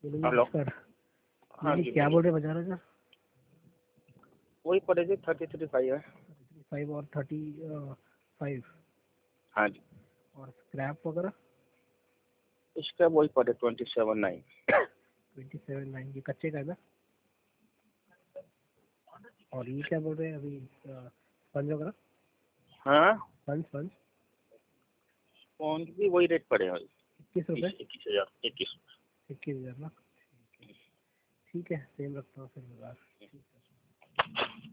Hello. नमस्कार। हाँ ये जी क्या बोलिए। बोल रहे बजा रहे सर? वही पड़ेगी 33.5 है। 5 और 35 हाँ जी, और स्क्रैप वगैरह इसका वही पड़े 27.9। 27.9। ये कच्चे का है ना? और ये क्या बोल रहे हैं अभी? स्पंज वगैरह, हाँ, स्पंज स्पंज फोन की वही रेट पड़ेगा। 21 रुपये। 21,000। 21। 21,000 ना? ठीक है, सेम रखता हूँ फिर बाजार।